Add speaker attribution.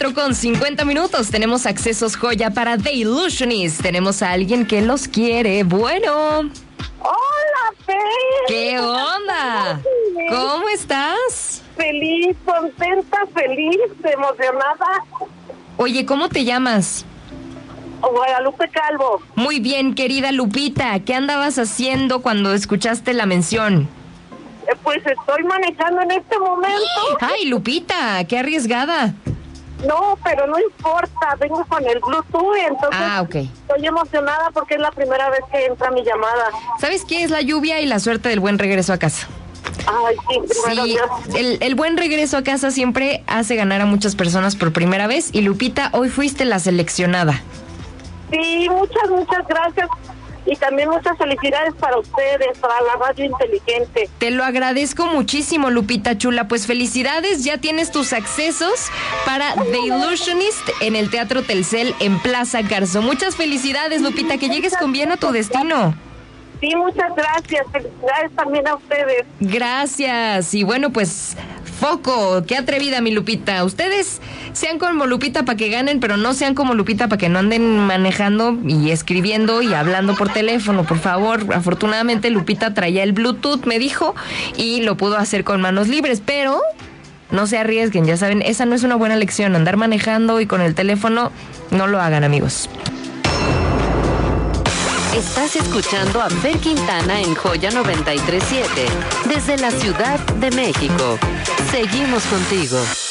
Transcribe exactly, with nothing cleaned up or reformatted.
Speaker 1: cuatro con cincuenta minutos. Tenemos accesos joya para The Illusionist. Tenemos a alguien que los quiere. Bueno.
Speaker 2: Hola, Fe.
Speaker 1: ¿Qué onda? ¿Cómo estás?
Speaker 2: Feliz, contenta, feliz, emocionada.
Speaker 1: Oye, ¿cómo te llamas?
Speaker 2: Guadalupe Calvo.
Speaker 1: Muy bien, querida Lupita. ¿Qué andabas haciendo cuando escuchaste la mención?
Speaker 2: Eh, pues estoy manejando en este momento.
Speaker 1: Ay, Lupita, qué arriesgada.
Speaker 2: No, pero no importa, vengo con el Bluetooth, entonces
Speaker 1: Ah, ok.
Speaker 2: estoy emocionada porque es la primera vez que entra mi llamada.
Speaker 1: ¿Sabes qué? Es la lluvia y la suerte del buen regreso a casa.
Speaker 2: Ay, sí, primero
Speaker 1: Sí,
Speaker 2: Dios.
Speaker 1: el, el buen regreso a casa siempre hace ganar a muchas personas por primera vez. Y Lupita, hoy fuiste la seleccionada.
Speaker 2: Sí, muchas, muchas gracias. Y también muchas felicidades para ustedes, para la radio inteligente.
Speaker 1: Te lo agradezco muchísimo, Lupita chula. Pues felicidades, ya tienes tus accesos para The Illusionist en el Teatro Telcel en Plaza Carso. Muchas felicidades, Lupita, que llegues con bien a tu destino.
Speaker 2: Sí, muchas gracias. Felicidades también a ustedes.
Speaker 1: Gracias. Y bueno, pues foco, qué atrevida mi Lupita. Ustedes sean como Lupita para que ganen, pero no sean como Lupita para que no anden manejando y escribiendo y hablando por teléfono, por favor. Afortunadamente Lupita traía el Bluetooth, me dijo, y lo pudo hacer con manos libres, pero no se arriesguen, ya saben, esa no es una buena lección. Andar manejando y con el teléfono, no lo hagan, amigos.
Speaker 3: Estás escuchando a Fer Quintana en Joya noventa y tres punto siete desde la Ciudad de México. Seguimos contigo.